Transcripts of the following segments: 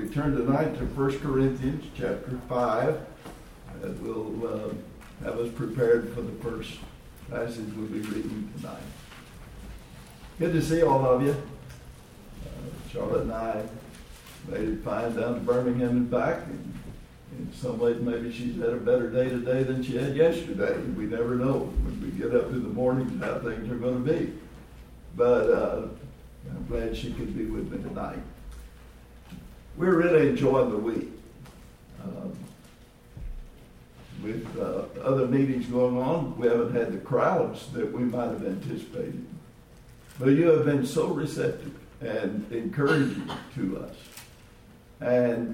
turn tonight to 1 Corinthians chapter 5. That will have us prepared for the first passage we'll be reading tonight. Good to see all of you. Charlotte and I made it fine down to Birmingham and back. And in some ways, maybe she's had a better day today than she had yesterday. We never know when we get up in the mornings how things are going to be. But I'm glad she could be with me tonight. We're really enjoying the week. With other meetings going on, we haven't had the crowds that we might have anticipated. But you have been so receptive and encouraging to us. And,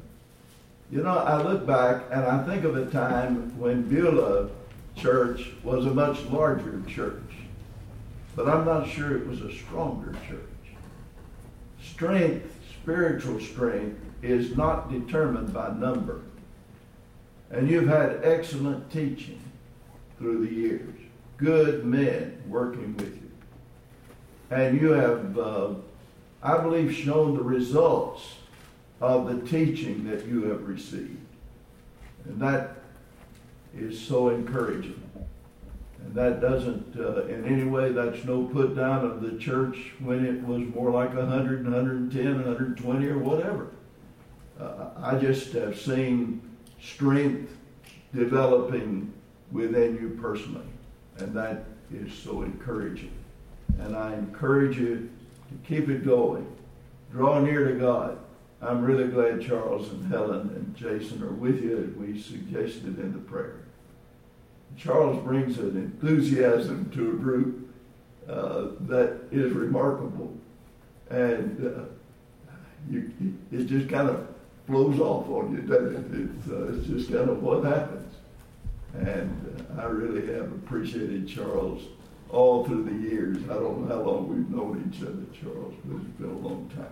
I look back and I think of a time when Beulah Church was a much larger church. But I'm not sure it was a stronger church. Strength, spiritual strength, is not determined by number. And you've had excellent teaching through the years. Good men working with you. And you have, I believe, shown the results of the teaching that you have received. And that is so encouraging. And that doesn't, in any way, that's no put down of the church when it was more like 100, 110, 120 or whatever. I just have seen strength developing within you personally. And that is so encouraging. And I encourage you to keep it going. Draw near to God. I'm really glad Charles and Helen and Jason are with you as we suggested in the prayer. Charles brings an enthusiasm to a group that is remarkable. And it just kind of flows off on you, doesn't it? It's just kind of what happens. And I really have appreciated Charles all through the years. I don't know how long we've known each other, Charles, but it's been a long time.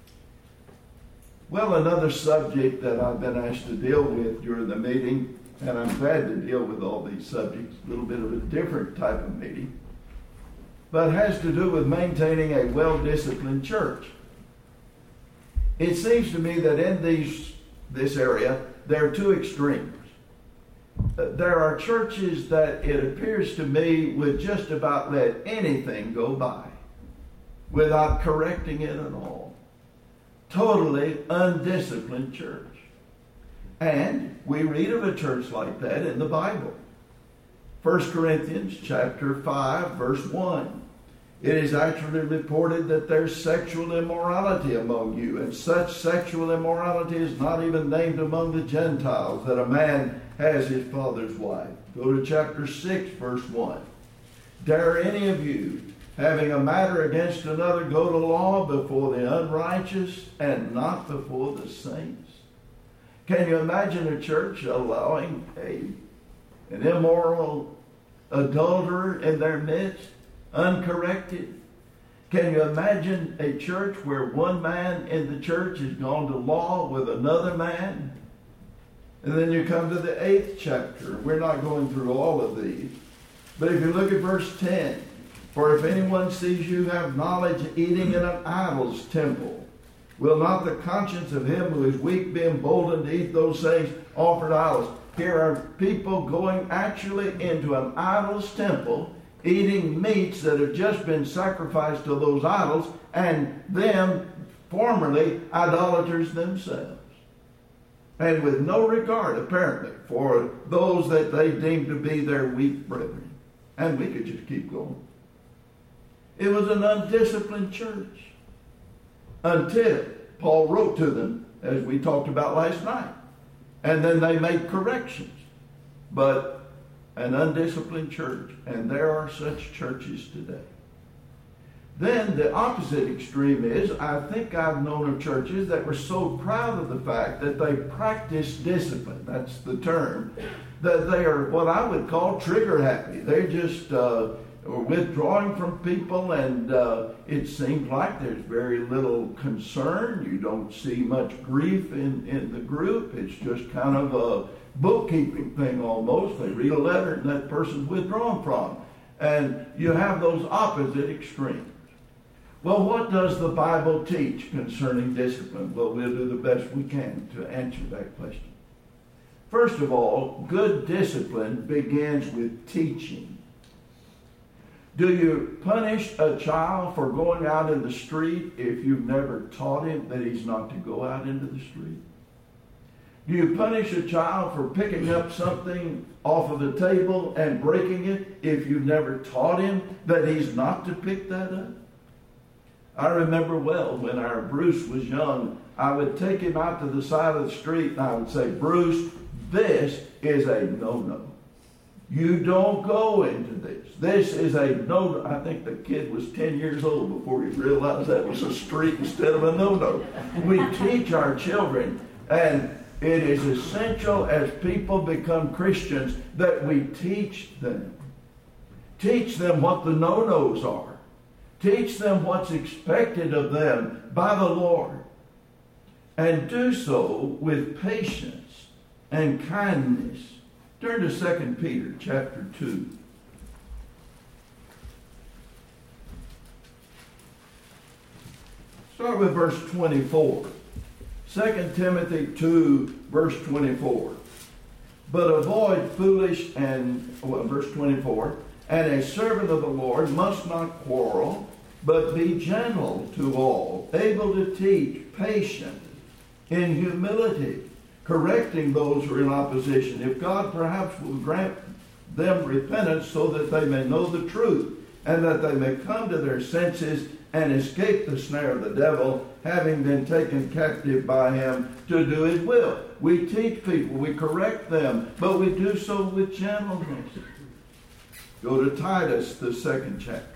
Well, another subject that I've been asked to deal with during the meeting, and I'm glad to deal with all these subjects, a little bit of a different type of meeting, but has to do with maintaining a well-disciplined church. It seems to me that in this area, there are two extremes. There are churches that it appears to me would just about let anything go by without correcting it at all. Totally undisciplined church. And we read of a church like that in the Bible. 1 Corinthians chapter 5, verse 1. It is actually reported that there's sexual immorality among you, and such sexual immorality is not even named among the Gentiles, that a man has his father's wife. Go to chapter 6, verse 1. Dare any of you, having a matter against another, go to law before the unrighteous and not before the saints? Can you imagine a church allowing an immoral adulterer in their midst, uncorrected? Can you imagine a church where one man in the church has gone to law with another man? And then you come to the 8th chapter. We're not going through all of these. But if you look at verse 10, for if anyone sees you have knowledge eating in an idol's temple, will not the conscience of him who is weak be emboldened to eat those things offered to idols? Here are people going actually into an idol's temple, eating meats that have just been sacrificed to those idols, and them formerly idolaters themselves. And with no regard, apparently, for those that they deem to be their weak brethren. And we could just keep going. It was an undisciplined church until Paul wrote to them, as we talked about last night. And then they made corrections. But an undisciplined church, and there are such churches today. Then the opposite extreme is, I think I've known of churches that were so proud of the fact that they practice discipline, that's the term, that they are what I would call trigger happy. They just withdrawing from people, and it seems like there's very little concern. You don't see much grief in the group. It's just kind of a bookkeeping thing almost. They read a letter and that person's withdrawn from. And you have those opposite extremes. Well, what does the Bible teach concerning discipline? Well, we'll do the best we can to answer that question. First of all, good discipline begins with teaching. Do you punish a child for going out in the street if you've never taught him that he's not to go out into the street? Do you punish a child for picking up something off of the table and breaking it if you've never taught him that he's not to pick that up? I remember well when our Bruce was young, I would take him out to the side of the street and I would say, Bruce, this is a no-no. You don't go into this. This is a no-no. I think the kid was 10 years old before he realized that was a street instead of a no-no. We teach our children, and it is essential as people become Christians that we teach them. Teach them what the no-nos are. Teach them what's expected of them by the Lord. And do so with patience and kindness. Turn to 2 Peter chapter 2. Start with verse 24. 2 Timothy 2, verse 24. But avoid foolish verse 24. And a servant of the Lord must not quarrel, but be gentle to all, able to teach, patient, in humility, correcting those who are in opposition, if God perhaps will grant them repentance so that they may know the truth, and that they may come to their senses and escape the snare of the devil, having been taken captive by him to do his will. We teach people, we correct them, but we do so with gentleness. Go to Titus, the 2nd chapter.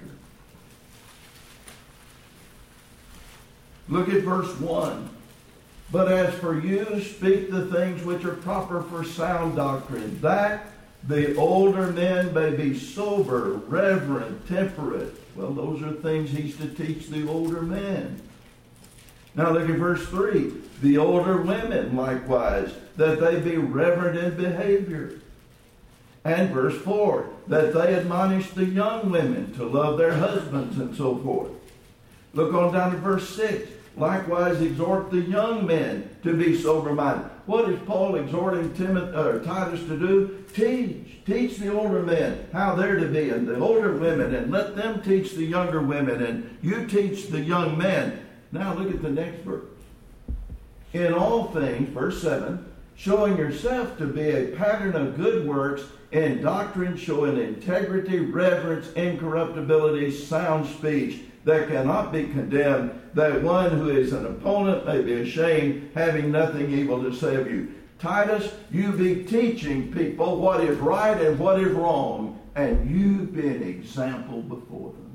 Look at verse 1. But as for you, speak the things which are proper for sound doctrine, that the older men may be sober, reverent, temperate. Well, those are things he's to teach the older men. Now look at verse 3. The older women likewise, that they be reverent in behavior. And verse 4, that they admonish the young women to love their husbands and so forth. Look on down to verse 6. Likewise exhort the young men to be sober-minded. What is Paul exhorting Titus to do? Teach. Teach the older men how they're to be, and the older women, and let them teach the younger women, and you teach the young men. Now look at the next verse. In all things, verse 7, showing yourself to be a pattern of good works, in doctrine showing integrity, reverence, incorruptibility, sound speech, that cannot be condemned, that one who is an opponent may be ashamed, having nothing evil to say of you. Titus, you be teaching people what is right and what is wrong, and you be an example before them.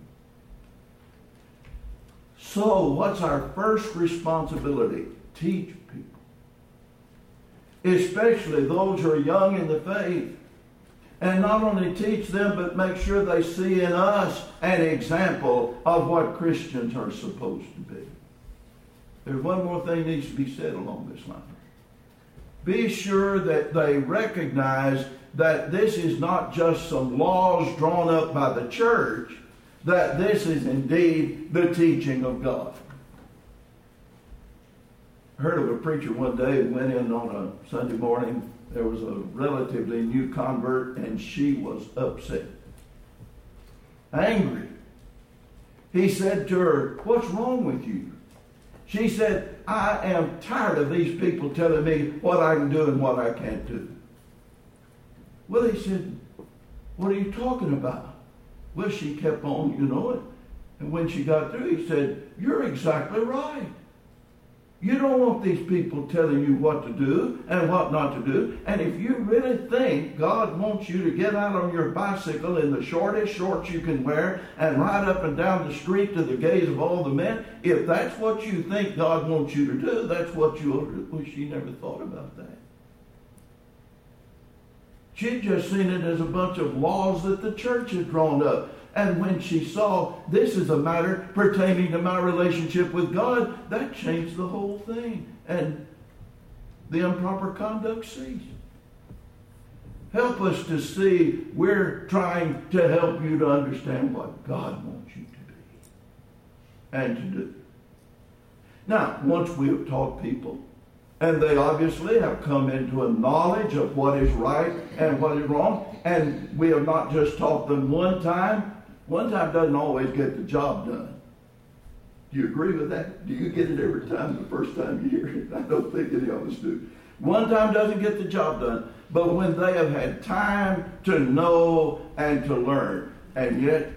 So, what's our first responsibility? Teach people. Especially those who are young in the faith. And not only teach them, but make sure they see in us an example of what Christians are supposed to be. There's one more thing that needs to be said along this line. Be sure that they recognize that this is not just some laws drawn up by the church, that this is indeed the teaching of God. I heard of a preacher one day who went in on a Sunday morning. There was a relatively new convert, and she was upset, angry. He said to her, "What's wrong with you?" She said, "I am tired of these people telling me what I can do and what I can't do." Well, he said, "What are you talking about?" Well, she kept on, and when she got through, he said, "You're exactly right. You don't want these people telling you what to do and what not to do. And if you really think God wants you to get out on your bicycle in the shortest shorts you can wear and ride up and down the street to the gaze of all the men, if that's what you think God wants you to do, that's what you ought to do." Well, she never thought about that. She'd just seen it as a bunch of laws that the church had drawn up. And when she saw this is a matter pertaining to my relationship with God, that changed the whole thing. And the improper conduct ceased. Help us to see we're trying to help you to understand what God wants you to be. and to do. Now, once we have taught people, and they obviously have come into a knowledge of what is right and what is wrong, and we have not just taught them one time doesn't always get the job done. Do you agree with that? Do you get it every time the first time you hear it? I don't think any of us do. One time doesn't get the job done. But when they have had time to know and to learn, and yet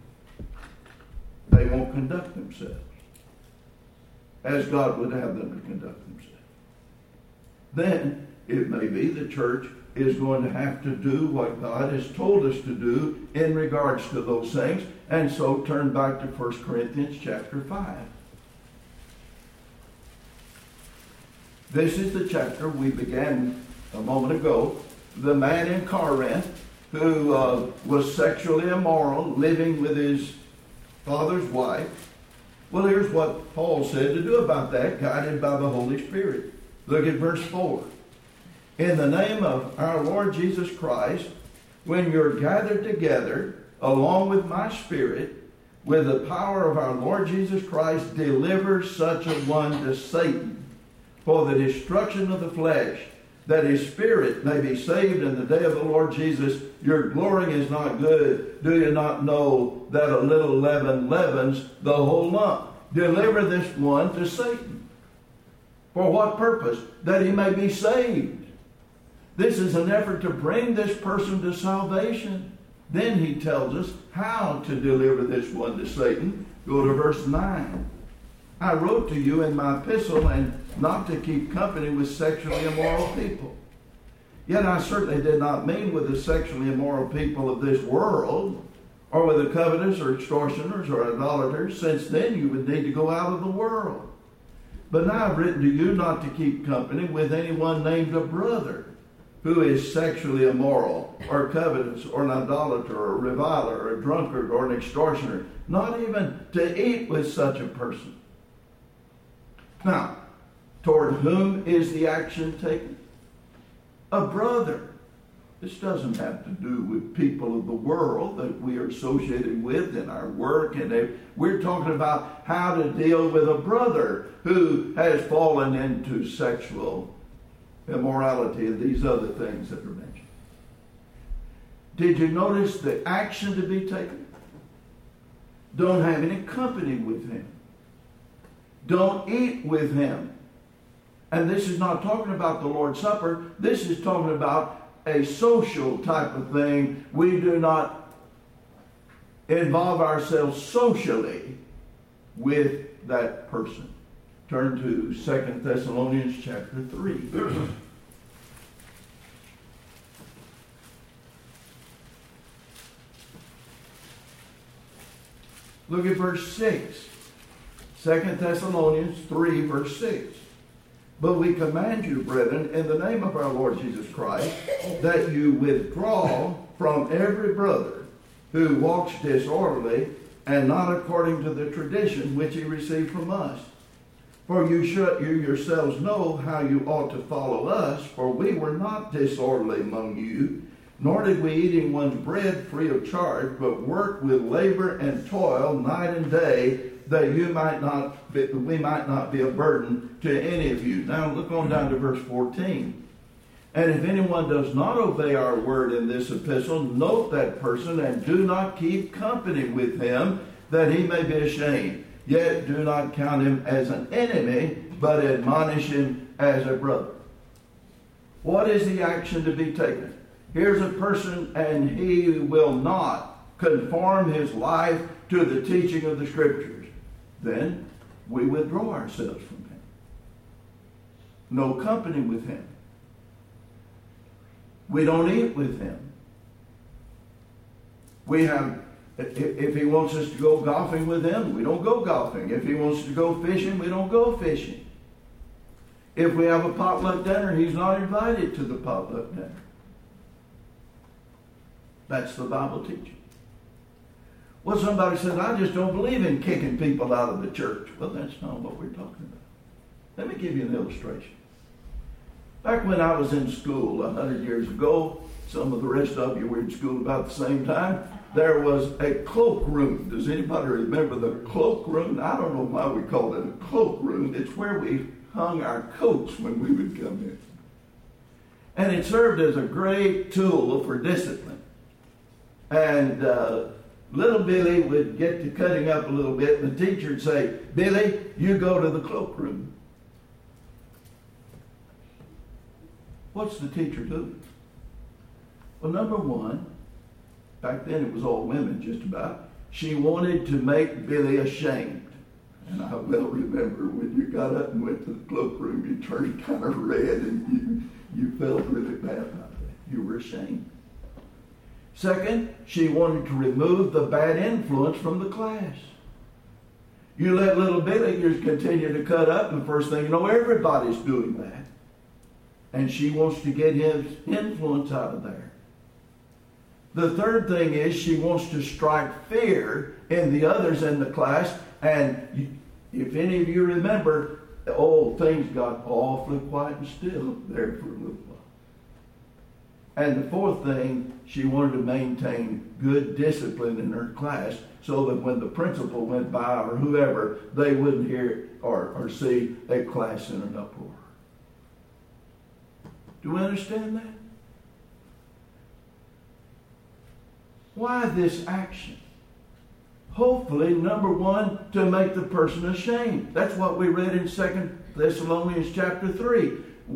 they won't conduct themselves as God would have them to conduct themselves, then it may be the church is going to have to do what God has told us to do in regards to those things. And so turn back to 1 Corinthians chapter 5. This is the chapter we began a moment ago. The man in Corinth who was sexually immoral, living with his father's wife. Well, here's what Paul said to do about that, guided by the Holy Spirit. Look at verse 4. In the name of our Lord Jesus Christ, when you're gathered together, along with my spirit, with the power of our Lord Jesus Christ, deliver such a one to Satan for the destruction of the flesh, that his spirit may be saved in the day of the Lord Jesus. Your glorying is not good. Do you not know that a little leaven leavens the whole lump? Deliver this one to Satan. For what purpose? That he may be saved. This is an effort to bring this person to salvation. Then he tells us how to deliver this one to Satan. Go to verse 9. I wrote to you in my epistle and not to keep company with sexually immoral people. Yet I certainly did not mean with the sexually immoral people of this world, or with the covetous or extortioners or idolaters, since then you would need to go out of the world. But now I've written to you not to keep company with anyone named a brother, who is sexually immoral, or covetous, or an idolater, or a reviler, or a drunkard, or an extortioner, not even to eat with such a person. Now, toward whom is the action taken? A brother. This doesn't have to do with people of the world that we are associated with in our work. And we're talking about how to deal with a brother who has fallen into sexual immorality and these other things that are mentioned. Did you notice the action to be taken? Don't have any company with him. Don't eat with him. And this is not talking about the Lord's Supper. This is talking about a social type of thing. We do not involve ourselves socially with that person. Turn to 2 Thessalonians chapter 3. Look at verse 6. 2 Thessalonians 3, verse 6. But we command you, brethren, in the name of our Lord Jesus Christ, that you withdraw from every brother who walks disorderly and not according to the tradition which he received from us. For you yourselves know how you ought to follow us, for we were not disorderly among you, nor did we eat anyone's bread free of charge, but worked with labor and toil night and day, that we might not be a burden to any of you. Now look on down to verse 14. And if anyone does not obey our word in this epistle, note that person and do not keep company with him, that he may be ashamed. Yet do not count him as an enemy, but admonish him as a brother. What is the action to be taken? Here's a person and he will not conform his life to the teaching of the Scriptures. Then we withdraw ourselves from him. No company with him. We don't eat with him. If he wants us to go golfing with him, we don't go golfing. If he wants to go fishing, we don't go fishing. If we have a potluck dinner, he's not invited to the potluck dinner. That's the Bible teaching. Well, somebody says, I just don't believe in kicking people out of the church. Well, that's not what we're talking about. Let me give you an illustration. Back when I was in school 100 years ago, some of the rest of you were in school about the same time, there was a cloakroom. Does anybody remember the cloakroom? I don't know why we called it a cloakroom. It's where we hung our coats when we would come in. And it served as a great tool for discipline. And little Billy would get to cutting up a little bit, and the teacher would say, "Billy, you go to the cloakroom." What's the teacher doing? Well, number one, back then it was all women just about, she wanted to make Billy ashamed. And I well remember when you got up and went to the cloakroom, you turned kind of red and you felt really bad about that. You were ashamed. Second, she wanted to remove the bad influence from the class. You let little Billy just continue to cut up, and the first thing you know, everybody's doing that. And she wants to get his influence out of there. The third thing is she wants to strike fear in the others in the class. And if any of you remember, things got awfully quiet and still there for a little while. And the fourth thing, she wanted to maintain good discipline in her class so that when the principal went by or whoever, they wouldn't hear or see a class in an uproar. Do we understand that? Why this action? Hopefully, number one, to make the person ashamed. That's what we read in 2 Thessalonians chapter 3.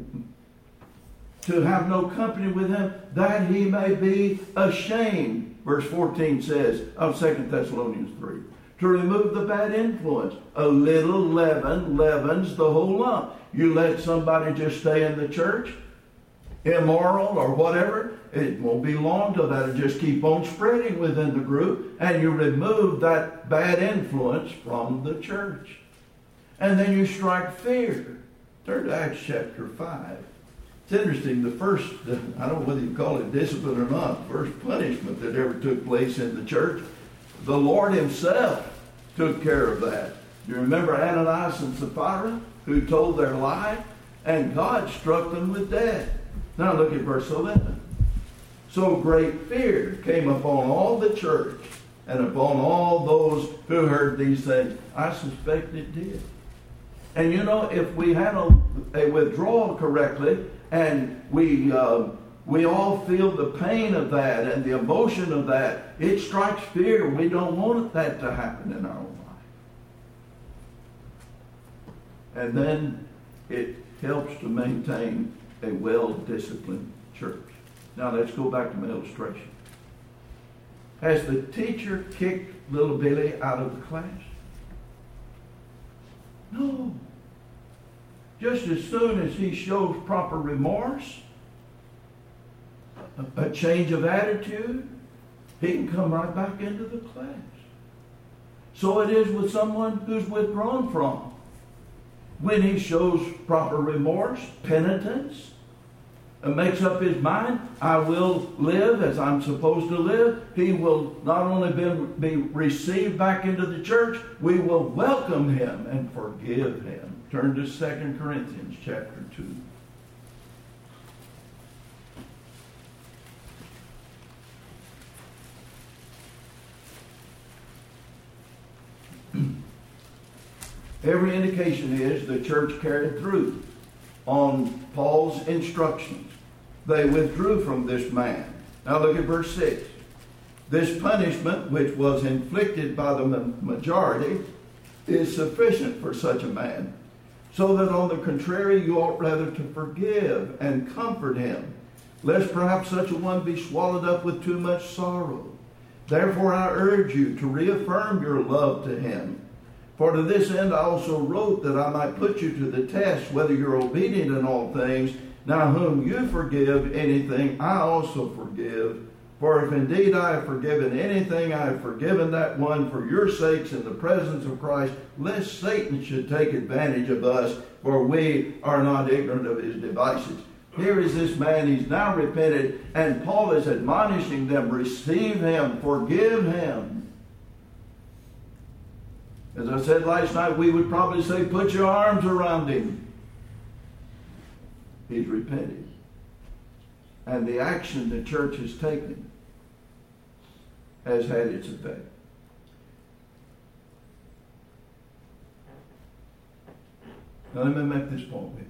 To have no company with him, that he may be ashamed. Verse 14 says of 2 Thessalonians 3. To remove the bad influence. A little leaven leavens the whole lump. You let somebody just stay in the church, immoral or whatever, it won't be long till that'll just keep on spreading within the group, and you remove that bad influence from the church. And then you strike fear. Turn to Acts chapter 5. It's interesting, the first, I don't know whether you call it discipline or not, first punishment that ever took place in the church, the Lord himself took care of that. You remember Ananias and Sapphira, who told their lie, and God struck them with death. Now look at verse 11. So great fear came upon all the church and upon all those who heard these things. I suspect it did. And you know, if we handle a withdrawal correctly, and we all feel the pain of that and the emotion of that, it strikes fear. We don't want that to happen in our own life. And then it helps to maintain a well-disciplined church. Now let's go back to my illustration. Has the teacher kicked little Billy out of the class? No. Just as soon as he shows proper remorse, a change of attitude, he can come right back into the class. So it is with someone who's withdrawn from. When he shows proper remorse, penitence, and makes up his mind, I will live as I'm supposed to live. He will not only be received back into the church, we will welcome him and forgive him. Turn to 2 Corinthians chapter 2. Every indication is the church carried through on Paul's instructions. They withdrew from this man. Now look at verse 6. This punishment, which was inflicted by the majority, is sufficient for such a man, so that on the contrary you ought rather to forgive and comfort him, lest perhaps such a one be swallowed up with too much sorrow. Therefore I urge you to reaffirm your love to him. For to this end I also wrote, that I might put you to the test whether you're obedient in all things. Now whom you forgive anything, I also forgive. For if indeed I have forgiven anything, I have forgiven that one for your sakes in the presence of Christ, lest Satan should take advantage of us, for we are not ignorant of his devices. Here is this man, he's now repented, and Paul is admonishing them, receive him, forgive him. As I said last night, we would probably say, put your arms around him. He's repented. And the action the church has taken has had its effect. Now let me make this point with you.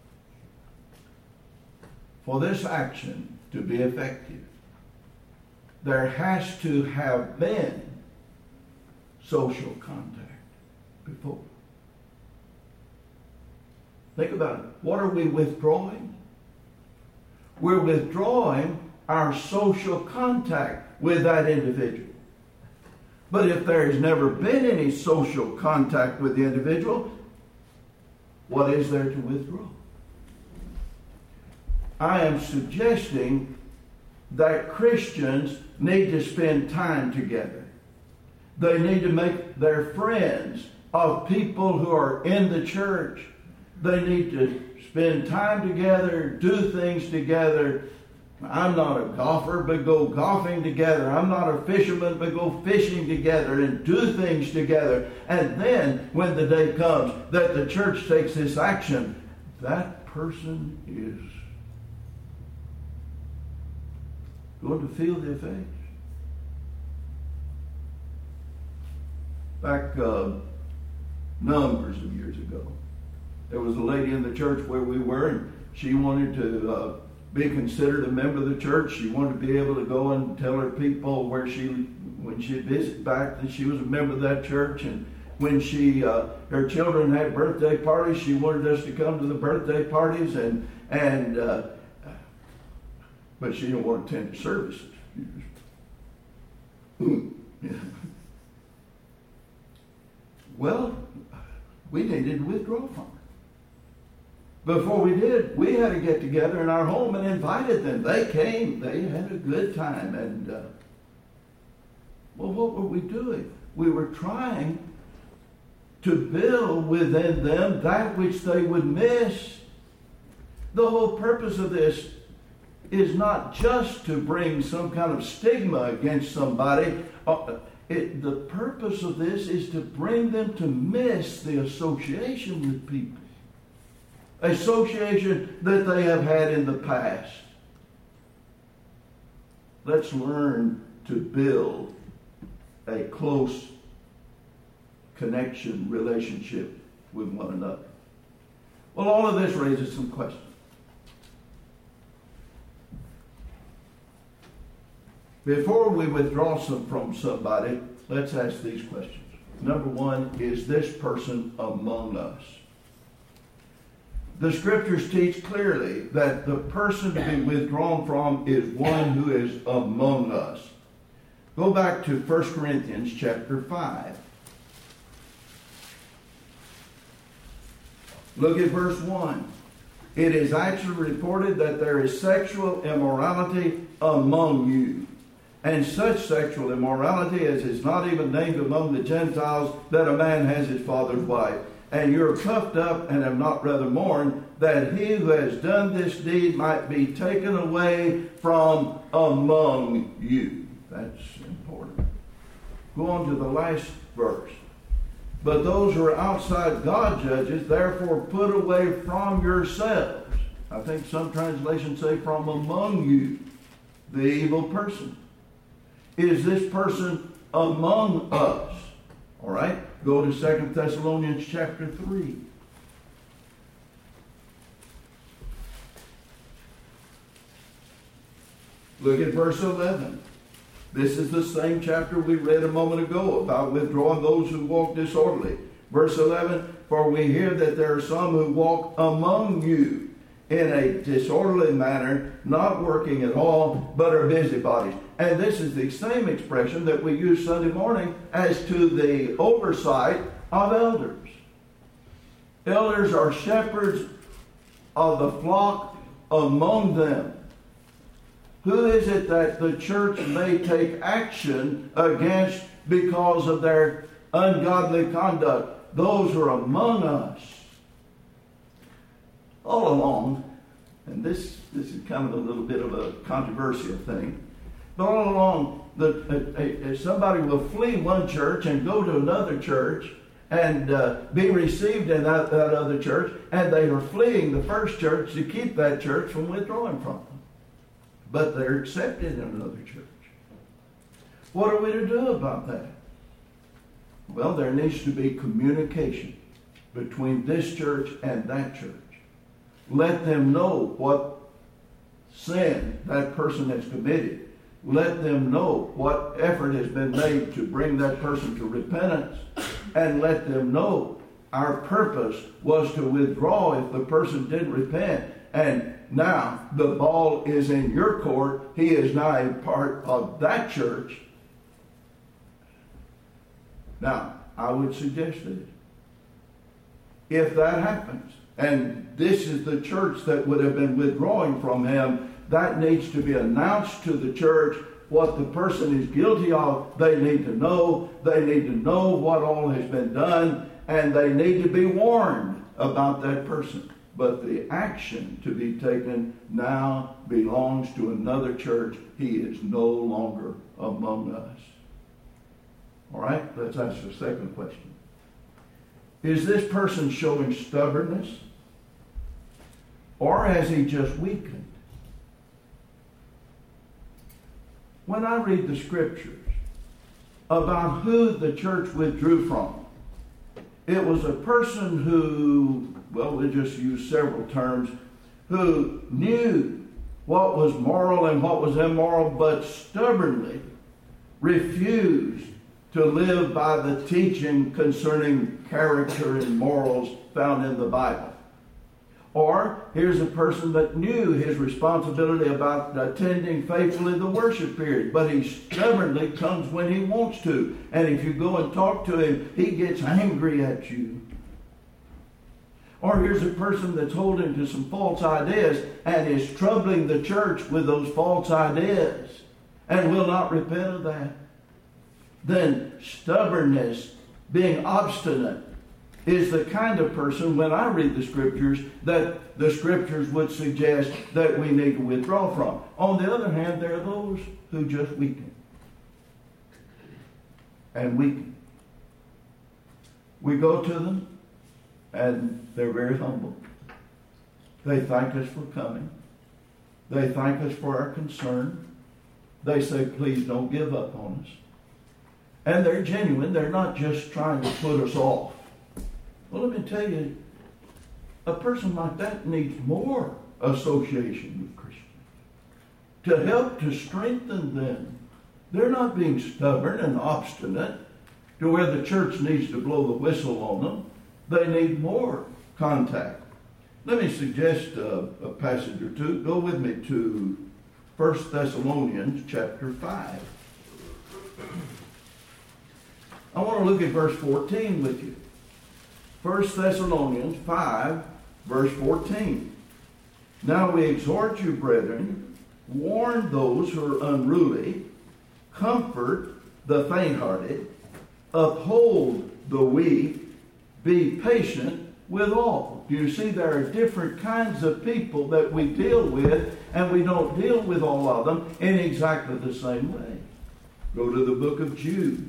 For this action to be effective, there has to have been social contact before. Think about it. What are we withdrawing? We're withdrawing our social contact with that individual. But if there has never been any social contact with the individual, what is there to withdraw? I am suggesting that Christians need to spend time together. They need to make their friends of people who are in the church. They need to spend time together, do things together. I'm not a golfer, but go golfing together. I'm not a fisherman, but go fishing together and do things together. And then, when the day comes that the church takes this action, that person is going to feel the effects. Back numbers of years ago, there was a lady in the church where we were, and she wanted to be considered a member of the church. She wanted to be able to go and tell her people when she visited back that she was a member of that church. And when her children had birthday parties, she wanted us to come to the birthday parties. But she didn't want to attend the services. Well, we needed to withdraw from her. Before we did, we had to get together in our home and invited them. They came. They had a good time. And, what were we doing? We were trying to build within them that which they would miss. The whole purpose of this is not just to bring some kind of stigma against somebody. The purpose of this is to bring them to miss the association with people. Association that they have had in the past. Let's learn to build a close connection, relationship with one another. Well, all of this raises some questions. Before we withdraw from somebody, let's ask these questions. Number one, is this person among us? The scriptures teach clearly that the person to be withdrawn from is one who is among us. Go back to 1 Corinthians chapter 5. Look at verse 1. It is actually reported that there is sexual immorality among you, and such sexual immorality as is not even named among the Gentiles, that a man has his father's wife. And you're puffed up and have not rather mourned, that he who has done this deed might be taken away from among you. That's important. Go on to the last verse. But those who are outside God judges, therefore put away from yourselves. I think some translations say from among you, the evil person. Is this person among us? All right, go to 2 Thessalonians chapter 3. Look at verse 11. This is the same chapter we read a moment ago about withdrawing those who walk disorderly. Verse 11, for we hear that there are some who walk among you in a disorderly manner, not working at all, but are busybodies. And this is the same expression that we use Sunday morning as to the oversight of elders. Elders are shepherds of the flock among them. Who is it that the church may take action against because of their ungodly conduct? Those who are among us. All along, and this is kind of a little bit of a controversial thing, but all along, somebody will flee one church and go to another church and be received in that other church, and they are fleeing the first church to keep that church from withdrawing from them. But they're accepted in another church. What are we to do about that? Well, there needs to be communication between this church and that church. Let them know what sin that person has committed. Let them know what effort has been made to bring that person to repentance. And let them know our purpose was to withdraw if the person didn't repent. And now the ball is in your court. He is now a part of that church. Now, I would suggest that if that happens, and this is the church that would have been withdrawing from him, that needs to be announced to the church what the person is guilty of. They need to know. They need to know what all has been done, and they need to be warned about that person. But the action to be taken now belongs to another church. He is no longer among us. All right, let's ask the second question. Is this person showing stubbornness, or has he just weakened? When I read the scriptures about who the church withdrew from, it was a person who, well, we'll just use several terms, who knew what was moral and what was immoral, but stubbornly refused to live by the teaching concerning character and morals found in the Bible. Or here's a person that knew his responsibility about attending faithfully the worship period, but he stubbornly comes when he wants to. And if you go and talk to him, he gets angry at you. Or here's a person that's holding to some false ideas and is troubling the church with those false ideas and will not repent of that. Then stubbornness, being obstinate, is the kind of person, when I read the scriptures, that the scriptures would suggest that we need to withdraw from. On the other hand, there are those who just weaken. And weaken. We go to them, and they're very humble. They thank us for coming. They thank us for our concern. They say, please don't give up on us. And they're genuine. They're not just trying to put us off. Well, let me tell you, a person like that needs more association with Christians to help to strengthen them. They're not being stubborn and obstinate to where the church needs to blow the whistle on them. They need more contact. Let me suggest a passage or two. Go with me to 1 Thessalonians chapter 5. I want to look at verse 14 with you. 1 Thessalonians 5, verse 14. Now we exhort you, brethren, warn those who are unruly, comfort the faint-hearted, uphold the weak, be patient with all. Do you see there are different kinds of people that we deal with, and we don't deal with all of them in exactly the same way. Go to the book of Jude.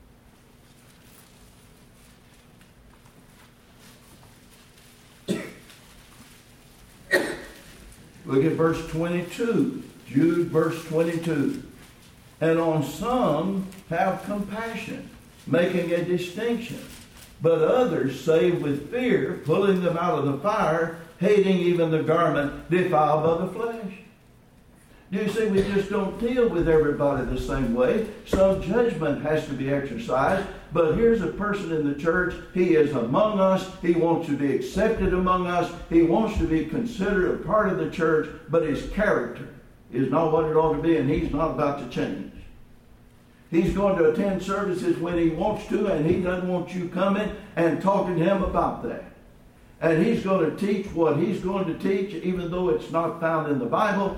Look at verse 22. Jude, verse 22. And on some have compassion, making a distinction. But others save with fear, pulling them out of the fire, hating even the garment defiled by the flesh. Do you see, we just don't deal with everybody the same way. Some judgment has to be exercised. But here's a person in the church. He is among us. He wants to be accepted among us. He wants to be considered a part of the church. But his character is not what it ought to be, and he's not about to change. He's going to attend services when he wants to, and he doesn't want you coming and talking to him about that. And he's going to teach what he's going to teach, even though it's not found in the Bible.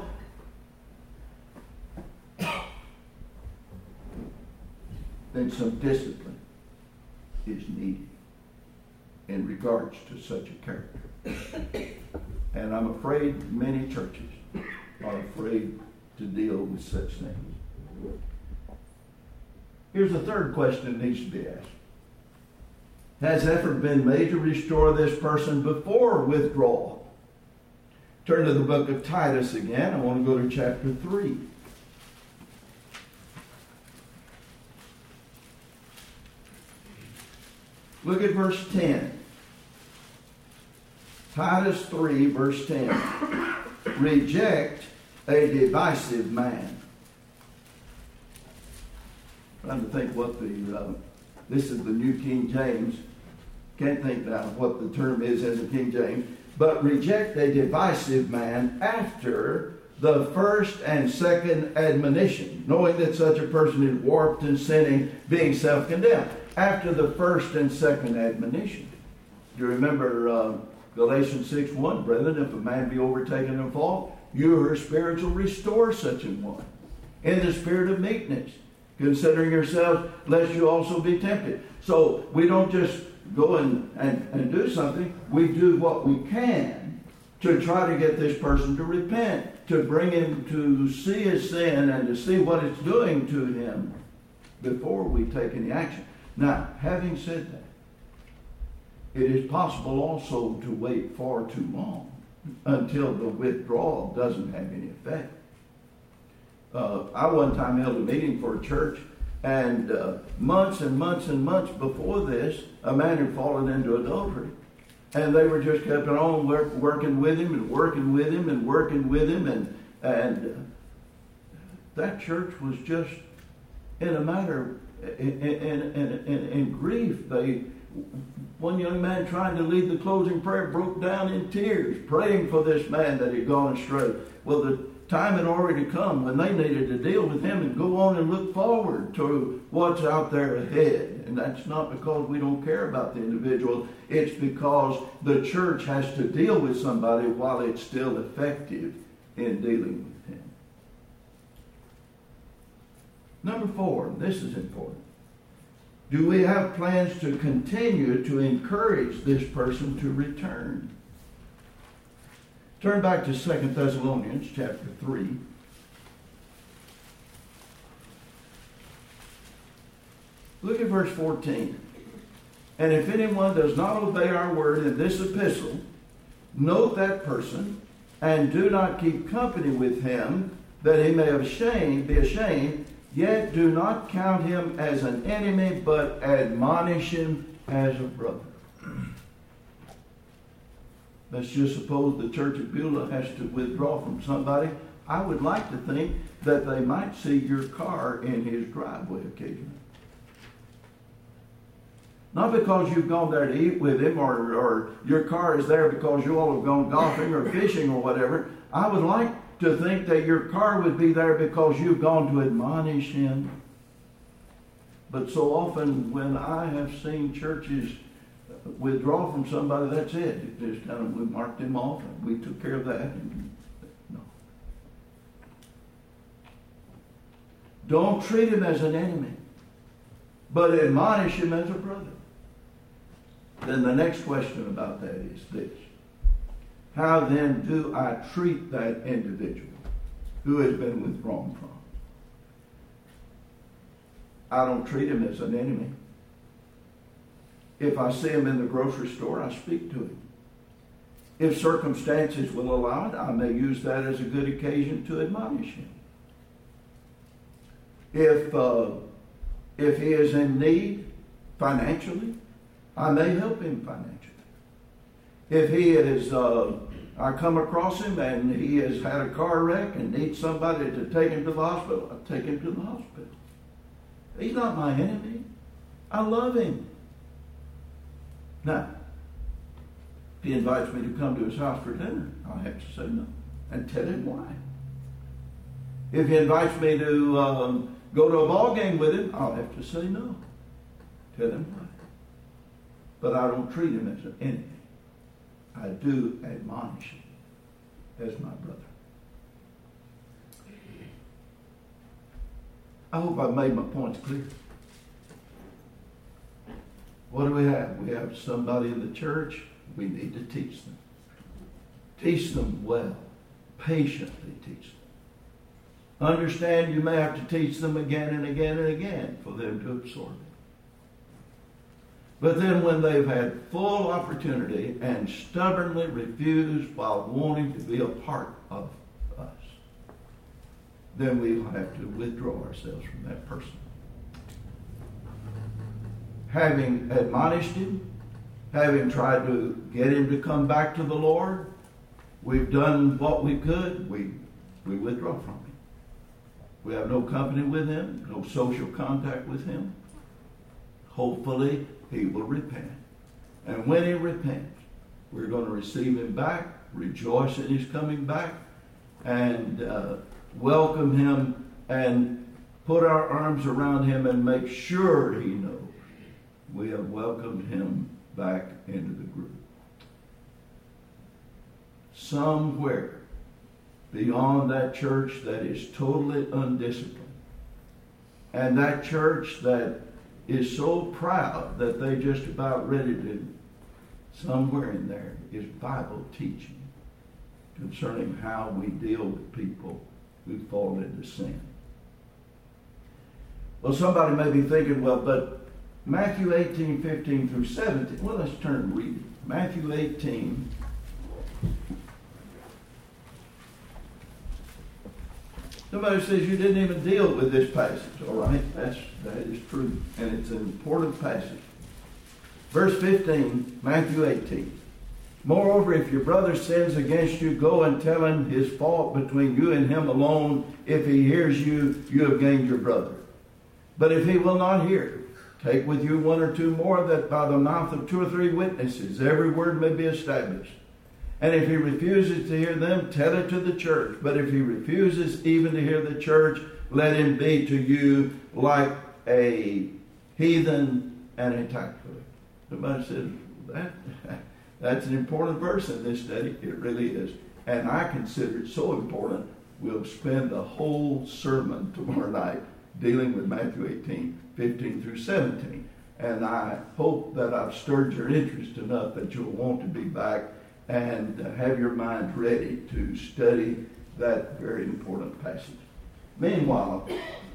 Then some discipline is needed in regards to such a character. And I'm afraid many churches are afraid to deal with such things. Here's the third question that needs to be asked. Has effort been made to restore this person before withdrawal? Turn to the book of Titus again. I want to go to chapter 3. Look at verse 10. Titus 3, verse 10. Reject a divisive man. I'm trying to think what this is the New King James. Can't think now what the term is in the King James. But reject a divisive man after the first and second admonition, knowing that such a person is warped and sinning, being self-condemned. After the first and second admonition. Do you remember Galatians 6:1? Brethren, if a man be overtaken in fault, you who are spiritual, restore such an one in the spirit of meekness, considering yourselves, lest you also be tempted. So we don't just go and do something. We do what we can to try to get this person to repent, to bring him to see his sin and to see what it's doing to him before we take any action. Now, having said that, it is possible also to wait far too long until the withdrawal doesn't have any effect. I one time held a meeting for a church, and months and months and months before this, a man had fallen into adultery. And they were just kept on working with him and working with him and working with him. And that church was just in a matter, in grief. One young man trying to lead the closing prayer broke down in tears, praying for this man that had gone astray. Well, the time had already come when they needed to deal with him and go on and look forward to what's out there ahead. And that's not because we don't care about the individual. It's because the church has to deal with somebody while it's still effective in dealing with him. Number 4, this is important. Do we have plans to continue to encourage this person to return? Turn back to 2 Thessalonians chapter 3. Look at verse 14. And if anyone does not obey our word in this epistle, note that person, and do not keep company with him, that he may be ashamed, yet do not count him as an enemy, but admonish him as a brother. Let's just suppose the church at Beulah has to withdraw from somebody. I would like to think that they might see your car in his driveway occasionally. Not because you've gone there to eat with him or your car is there because you all have gone golfing or fishing or whatever. I would like to think that your car would be there because you've gone to admonish him. But so often when I have seen churches withdraw from somebody, that's it. It just kind of, we marked him off and we took care of that. No. Don't treat him as an enemy, but admonish him as a brother. Then the next question about that is this. How then do I treat that individual who has been withdrawn from? I don't treat him as an enemy. If I see him in the grocery store, I speak to him. If circumstances will allow it, I may use that as a good occasion to admonish him. If he is in need financially, I may help him financially. If he is, I come across him and he has had a car wreck and needs somebody to take him to the hospital, I take him to the hospital. He's not my enemy. I love him. Now, if he invites me to come to his house for dinner, I'll have to say no and tell him why. If he invites me to go to a ball game with him, I'll have to say no. Tell him why. But I don't treat him as an enemy. I do admonish him as my brother. I hope I've made my points clear. What do we have? We have somebody in the church. We need to teach them. Teach them well. Patiently teach them. Understand you may have to teach them again and again and again for them to absorb it. But then when they've had full opportunity and stubbornly refuse while wanting to be a part of us, then we'll have to withdraw ourselves from that person. having admonished him, having tried to get him to come back to the Lord, we've done what we could. We withdraw from him. We have no company with him, no social contact with him. Hopefully, he will repent. And when he repents, we're going to receive him back, rejoice in his coming back, and welcome him and put our arms around him and make sure he knows we have welcomed him back into the group. Somewhere beyond that church that is totally undisciplined, and that church that is so proud that they just about ready to, somewhere in there is Bible teaching concerning how we deal with people who fall into sin. Well, somebody may be thinking, well, but Matthew 18, 15 through 17. Well, let's turn and read it. Matthew 18. Somebody says you didn't even deal with this passage. All right, that is true, and it's an important passage. Verse 15, Matthew 18. Moreover, if your brother sins against you, go and tell him his fault between you and him alone. If he hears you, you have gained your brother. But if he will not hear, take with you one or two more, that by the mouth of 2 or 3 witnesses every word may be established. And if he refuses to hear them, tell it to the church. But if he refuses even to hear the church, let him be to you like a heathen and a tax collector. Somebody says, that's an important verse in this study. It really is. And I consider it so important, we'll spend the whole sermon tomorrow night dealing with Matthew 18, 15 through 17. And I hope that I've stirred your interest enough that you'll want to be back and have your mind ready to study that very important passage. Meanwhile,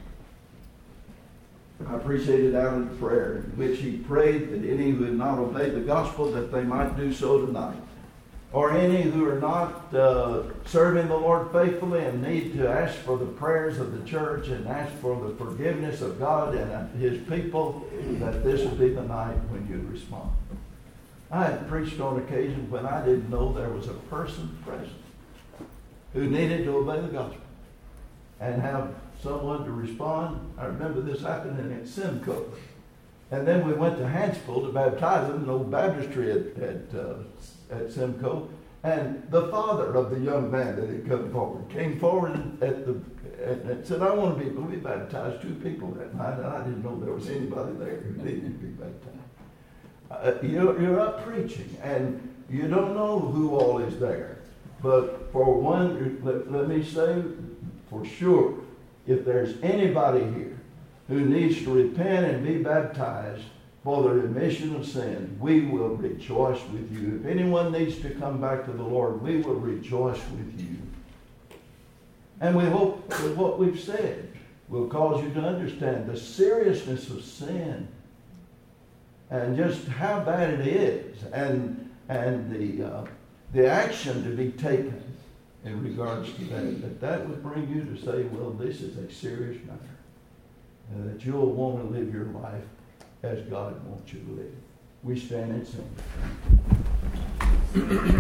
I appreciated Alan's prayer in which he prayed that any who had not obeyed the gospel, that they might do so tonight. Or any who are not serving the Lord faithfully and need to ask for the prayers of the church and ask for the forgiveness of God and his people, that this will be the night when you respond. I had preached on occasion when I didn't know there was a person present who needed to obey the gospel and have someone to respond. I remember this happening at Simcoe. And then we went to Hansville to baptize them in the old baptistry at Simcoe. And the father of the young man that had come forward came forward and said, I want to be baptized. 2 people that night, and I didn't know there was anybody there who needed to be baptized. You're up preaching, and you don't know who all is there. But for one, let me say for sure, if there's anybody here who needs to repent and be baptized for the remission of sins, we will rejoice with you. If anyone needs to come back to the Lord, we will rejoice with you. And we hope that what we've said will cause you to understand the seriousness of sin and just how bad it is, and the action to be taken in regards to that would bring you to say, well, this is a serious matter, and that you'll want to live your life as God wants you to live. We stand and sing.